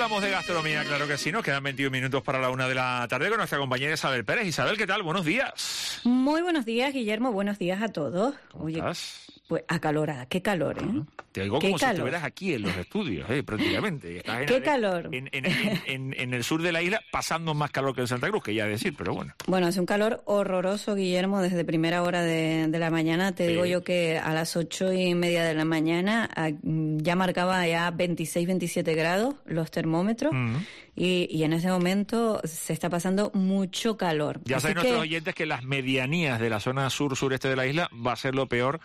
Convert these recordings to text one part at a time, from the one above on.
hablamos de gastronomía, claro que sí. Nos quedan 21 minutos para la 1 de la tarde con nuestra compañera Isabel Pérez. Isabel, ¿qué tal? Buenos días. Muy buenos días, Guillermo. Buenos días a todos. ¿Cómo estás? Pues acalorada. Qué calor, ¿eh? Te oigo como si estuvieras aquí en los estudios, prácticamente. Estás qué calor. En el sur de la isla, pasando más calor que en Santa Cruz, que ya decir, pero bueno. Bueno, hace un calor horroroso, Guillermo, desde primera hora de la mañana. Te digo yo que a las 8:30 de la mañana ya marcaba ya 26, 27 grados los termómetros. Y en ese momento se está pasando mucho calor. Ya saben nuestros oyentes que las medianías de la zona sur-sureste de la isla va a ser lo peor,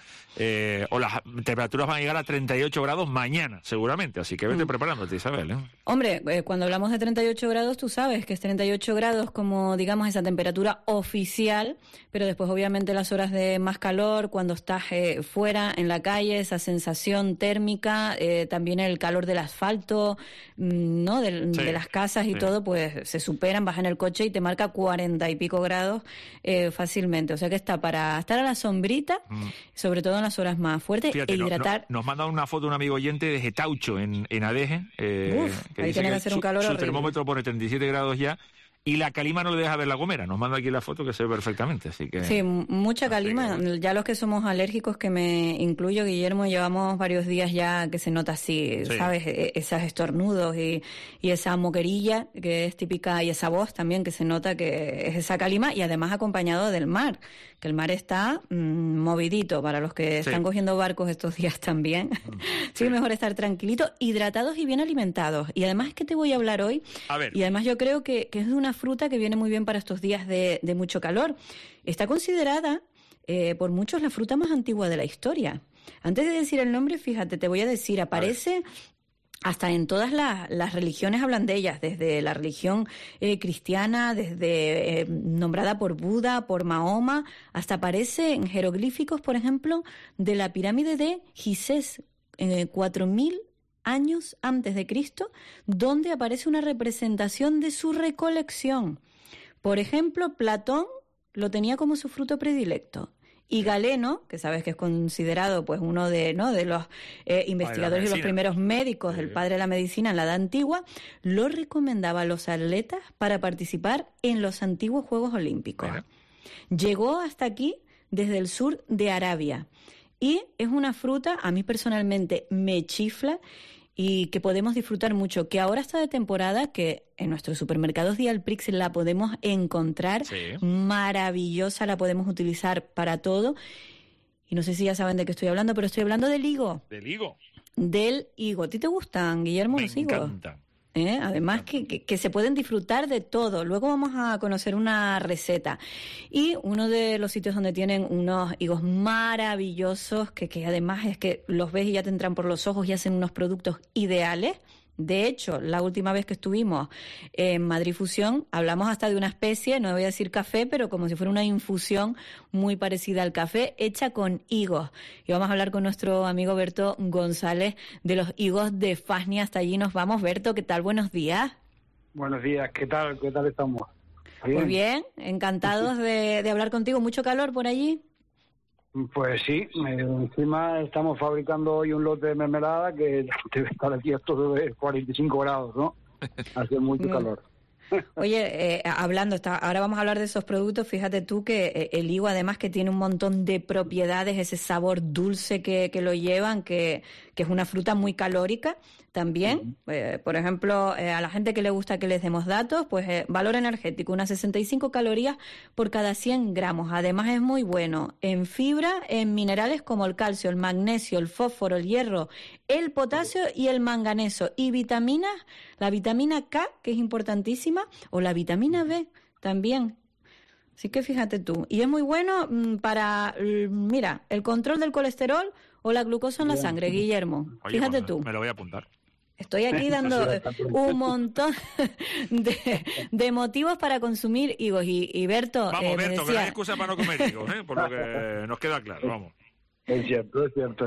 o las temperaturas van a llegar a 38 grados mañana, seguramente. Así que vete preparándote, Isabel. Hombre, cuando hablamos de 38 grados, tú sabes que es 38 grados como, digamos, esa temperatura oficial, pero después, obviamente, las horas de más calor, cuando estás fuera, en la calle, esa sensación térmica, también el calor del asfalto, ¿no? De las casas y todo, pues se superan, vas en el coche y te marca 40 y pico grados fácilmente. O sea que está para estar a la sombrita, sobre todo en las horas más fuertes. Fíjate, hidratar. Nos manda una foto un amigo oyente de Getaucho, en Adeje, que ahí tiene que hacer un calor su horrible. Termómetro pone 37 grados ya. Y la calima no le deja ver la gomera. Nos manda aquí la foto que se ve perfectamente, así que... Sí, mucha calima. Ya los que somos alérgicos, que me incluyo, Guillermo, llevamos varios días ya que se nota así, ¿sabes? Esos estornudos y esa moquerilla que es típica, y esa voz también que se nota que es esa calima, y además acompañado del mar, que el mar está movidito para los que están cogiendo barcos estos días también. Sí, mejor estar tranquilito, hidratados y bien alimentados. Y además es que te voy a hablar hoy, y además yo creo que es de una fruta que viene muy bien para estos días de mucho calor. Está considerada por muchos la fruta más antigua de la historia. Antes de decir el nombre, fíjate, te voy a decir, aparece hasta en todas las religiones, hablan de ellas, desde la religión cristiana, desde nombrada por Buda, por Mahoma, hasta aparece en jeroglíficos, por ejemplo, de la pirámide de Gizeh, 4000 años antes de Cristo, donde aparece una representación de su recolección. Por ejemplo, Platón lo tenía como su fruto predilecto. Y Galeno, que sabes que es considerado pues uno de los investigadores y los primeros médicos, el padre de la medicina en la Edad Antigua, lo recomendaba a los atletas para participar en los antiguos Juegos Olímpicos. Llegó hasta aquí desde el sur de Arabia. Y es una fruta, a mí personalmente me chifla, y que podemos disfrutar mucho, que ahora está de temporada, que en nuestros supermercados Dialprix la podemos encontrar, maravillosa, la podemos utilizar para todo. Y no sé si ya saben de qué estoy hablando, pero estoy hablando del higo. ¿Del higo? Del higo. ¿A ti te gustan, Guillermo, los higos? Me encantan. Además que se pueden disfrutar de todo. Luego vamos a conocer una receta. Y uno de los sitios donde tienen unos higos maravillosos, que además es que los ves y ya te entran por los ojos y hacen unos productos ideales. De hecho, la última vez que estuvimos en Madrid Fusión, hablamos hasta de una especie, no voy a decir café, pero como si fuera una infusión muy parecida al café, hecha con higos. Y vamos a hablar con nuestro amigo Berto González de los higos de Fasnia. Hasta allí nos vamos. Berto, ¿qué tal? Buenos días. Buenos días, ¿qué tal? ¿Qué tal estamos? ¿Bien? Pues bien, encantados de hablar contigo. ¿Mucho calor por allí? Pues sí, encima estamos fabricando hoy un lote de mermelada que debe estar aquí a estos 45 grados, ¿no? Hace mucho calor. Oye, ahora vamos a hablar de esos productos. Fíjate tú que el higo, además, que tiene un montón de propiedades, ese sabor dulce que lo llevan, que es una fruta muy calórica también. Por ejemplo, a la gente que le gusta que les demos datos, pues valor energético, unas 65 calorías por cada 100 gramos. Además es muy bueno en fibra, en minerales como el calcio, el magnesio, el fósforo, el hierro, el potasio y el manganeso. Y vitaminas, la vitamina K, que es importantísima, o la vitamina B también. Así que fíjate tú. Y es muy bueno para, mira, el control del colesterol o la glucosa en la sangre, Guillermo. Oye, fíjate pues, tú. Me lo voy a apuntar. Estoy aquí dando un montón de motivos para consumir higos. Y Berto, vamos, Berto, decía... que no hay excusa para no comer higos, por lo que nos queda claro, vamos. Es cierto.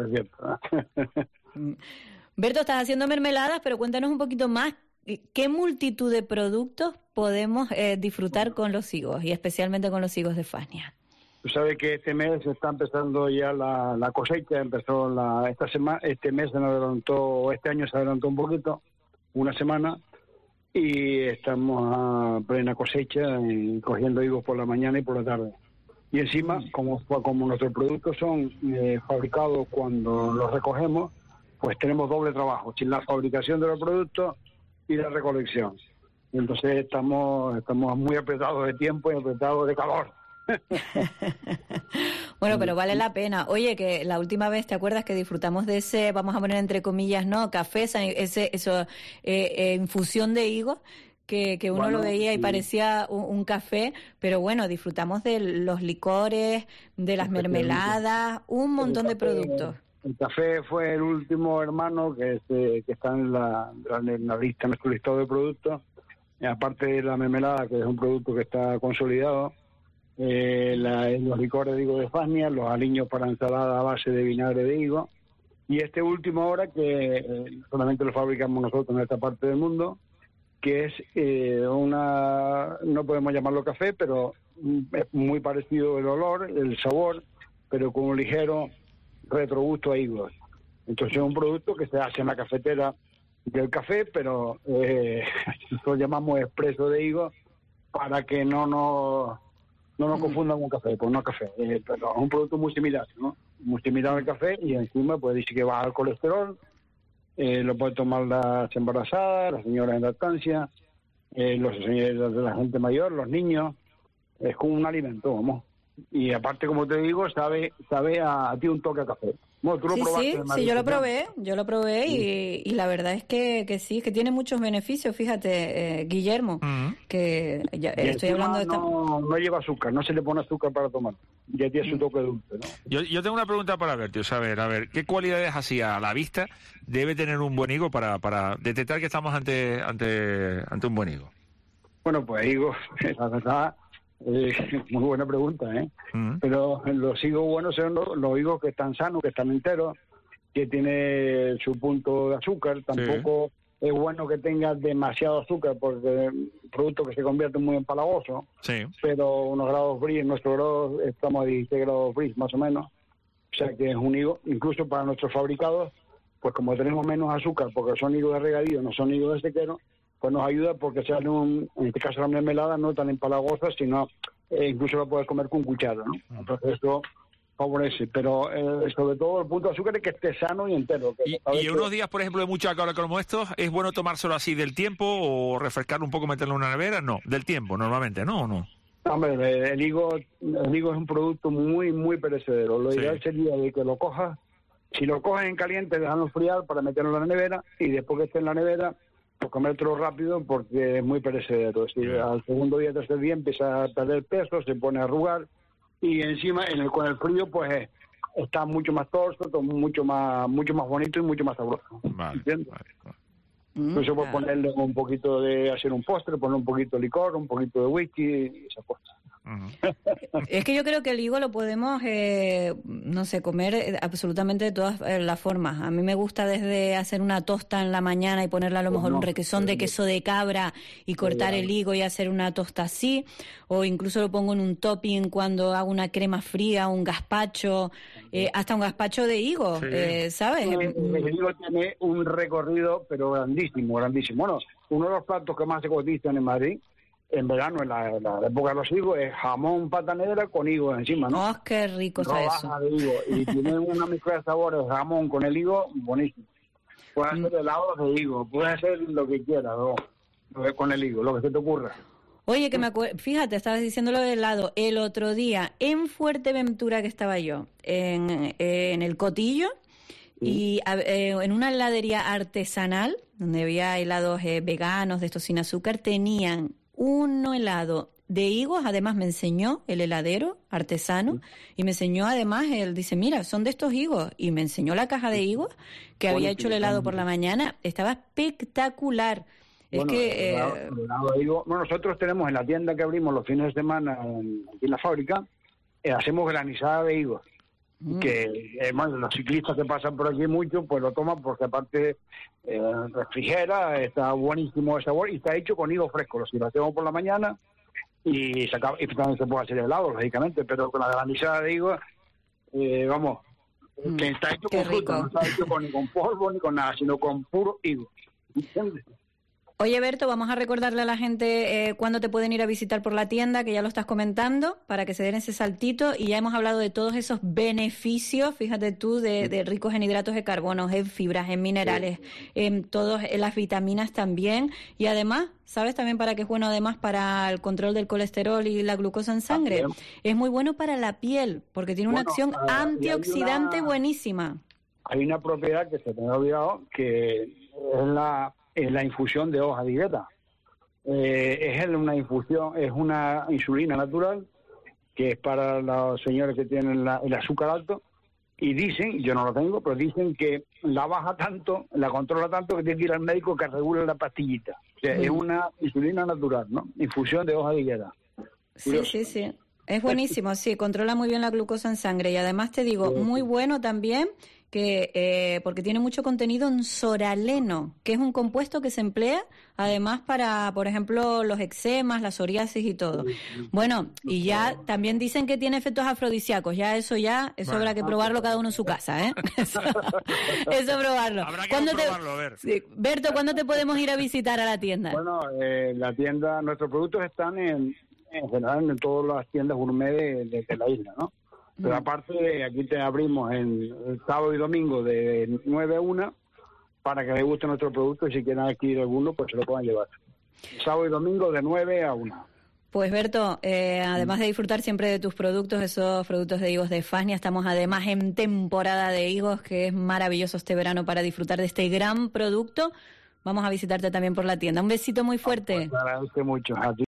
Berto, estás haciendo mermeladas, pero cuéntanos un poquito más. ¿Qué multitud de productos podemos disfrutar con los higos, y especialmente con los higos de Fasnia? Tú sabes que este mes está empezando ya la cosecha, este mes se adelantó, este año se adelantó un poquito, una semana, y estamos a plena cosecha, cogiendo higos por la mañana y por la tarde. Y encima, como nuestros productos son fabricados cuando los recogemos, pues tenemos doble trabajo, sin la fabricación de los productos y la recolección. Entonces estamos muy apretados de tiempo y apretados de calor. Bueno, pero vale la pena. Oye, que la última vez, ¿te acuerdas que disfrutamos de ese, vamos a poner entre comillas, no, café, infusión de higos? Que uno lo veía y parecía un café, pero bueno, disfrutamos de los licores, de las mermeladas, un montón de productos. El café fue el último hermano que está en la lista, nuestro listado de productos. Aparte de la mermelada, que es un producto que está consolidado, los licores de higo de Fania, los aliños para ensalada a base de vinagre de higo, y este último ahora que solamente lo fabricamos nosotros en esta parte del mundo, que es no podemos llamarlo café, pero es muy parecido el olor, el sabor, pero con un ligero retrogusto a higos. Entonces es un producto que se hace en la cafetera del café, pero nosotros llamamos expreso de higos para que no nos confundan con café, pues no es café, pero es un producto muy similar, ¿no? Muy similar al café, y encima pues dice que baja el colesterol. Lo puede tomar las embarazadas, las señoras en lactancia, la gente mayor, los niños. Es como un alimento, vamos. Y aparte, como te digo, sabe a ti un toque a café. Bueno, tú lo probaste. Sí, yo lo probé y la verdad es que sí, que tiene muchos beneficios, fíjate, Guillermo, que ya estoy hablando de... No lleva azúcar, no se le pone azúcar para tomar, ya tiene su toque dulce, ¿no? Yo tengo una pregunta para ver, tío, a ver, ¿qué cualidades así a la vista debe tener un buen higo para detectar que estamos ante un buen higo? Bueno, pues higo, la verdad... muy buena pregunta, ¿eh? Pero los higos buenos son los higos que están sanos, que están enteros, que tiene su punto de azúcar. Tampoco es bueno que tenga demasiado azúcar, porque es un producto que se convierte muy empalagoso. Sí. Pero unos grados bris, en nuestro grado estamos a 16 grados bris más o menos. O sea que es un higo, incluso para nuestros fabricados, pues como tenemos menos azúcar, porque son higos de regadío, no son higos de sequero, pues nos ayuda porque sale en este caso la mermelada no tan empalagosa, sino incluso la puedes comer con cuchara, ¿no? Entonces eso favorece, pero sobre todo el punto de azúcar es que esté sano y entero. Y unos días, por ejemplo, de mucha calor como estos, ¿es bueno tomárselo así del tiempo o refrescarlo un poco, meterlo en una nevera? No, del tiempo normalmente, ¿no? ¿O no? Hombre, el higo es un producto muy, muy perecedero. Lo ideal sería de que lo cojas, si lo coges en caliente, dejarlo enfriar para meterlo en la nevera, y después que esté en la nevera, pues comértelo rápido porque es muy perecedero. Si al segundo día, tercer día empieza a perder peso, se pone a arrugar, y encima con el frío pues está mucho más torso, mucho más bonito y mucho más sabroso. ¿Entiendes? Incluso puedes ponerle un poquito hacer un postre, poner un poquito de licor, un poquito de whisky y esas cosas. Es que yo creo que el higo lo podemos, comer absolutamente de todas las formas. A mí me gusta desde hacer una tosta en la mañana y ponerle a lo mejor un requesón de queso de cabra y cortar el higo y hacer una tosta así, o incluso lo pongo en un topping cuando hago una crema fría, un gazpacho, hasta un gazpacho de higo, ¿sabes? El higo tiene un recorrido pero grandísimo. Bueno, uno de los platos que más se cotizan en Madrid en verano, en la época de los higos, es jamón pata negra con higos encima, ¿no? ¡Oh, qué rico está eso! De higo, y tiene una mezcla de sabores, jamón con el higo, buenísimo. Puedes hacer helados de higo, puedes hacer lo que quieras, ¿no? Con el higo, lo que se te ocurra. Oye, que fíjate, estabas diciendo lo del helado. El otro día, en Fuerteventura, que estaba yo, en el Cotillo, y en una heladería artesanal, donde había helados veganos, de estos sin azúcar, tenían uno helado de higos. Además me enseñó el heladero artesano y me enseñó además, él dice, mira, son de estos higos, y me enseñó la caja de higos que había hecho el helado por la mañana. Estaba espectacular. Bueno, el helado de higos, nosotros tenemos en la tienda que abrimos los fines de semana aquí en la fábrica, hacemos granizada de higos. Que los ciclistas que pasan por aquí mucho pues lo toman porque aparte refrigera, está buenísimo el sabor y está hecho con higos frescos. Si lo hacemos por la mañana y también se puede hacer helado, lógicamente, pero con la granizada de higos que está hecho con fruta, no está hecho ni con polvo ni con nada, sino con puro higo. ¿Entiendes? Oye, Berto, vamos a recordarle a la gente cuándo te pueden ir a visitar por la tienda, que ya lo estás comentando, para que se den ese saltito. Y ya hemos hablado de todos esos beneficios, fíjate tú, de ricos en hidratos de carbono, en fibras, en minerales, en todas las vitaminas también. Y además, ¿sabes también para qué es bueno? Además, para el control del colesterol y la glucosa en sangre. También. Es muy bueno para la piel, porque tiene una acción antioxidante buenísima. Hay una propiedad que se me ha olvidado, que es la infusión de hoja de higuera. Es una infusión, es una insulina natural que es para los señores que tienen el azúcar alto, y dicen, yo no lo tengo, pero dicen que la baja tanto, la controla tanto, que tiene que ir al médico que regule la pastillita. O sea, es una insulina natural, ¿no? Infusión de hoja de higuera. Sí. Es buenísimo, sí, controla muy bien la glucosa en sangre, y además te digo, muy bueno también, que porque tiene mucho contenido en soraleno, que es un compuesto que se emplea además para, por ejemplo, los eczemas, la psoriasis y todo. Bueno, y ya también dicen que tiene efectos afrodisíacos, eso habrá que probarlo cada uno en su casa, ¿eh? Eso probarlo. Habrá que probarlo, a ver. Sí. Berto, ¿cuándo te podemos ir a visitar a la tienda? Bueno, la tienda, nuestros productos están en general en todas las tiendas gourmet de la isla, ¿no? Pero aparte, aquí te abrimos el sábado y domingo de 9 a 1 para que les guste nuestro producto, y si quieren adquirir alguno, pues se lo puedan llevar. Sábado y domingo de 9 a 1. Pues Berto, además de disfrutar siempre de tus productos, esos productos de higos de Fasnia, estamos además en temporada de higos, que es maravilloso este verano para disfrutar de este gran producto. Vamos a visitarte también por la tienda. Un besito muy fuerte. Pues agradezco mucho a ti.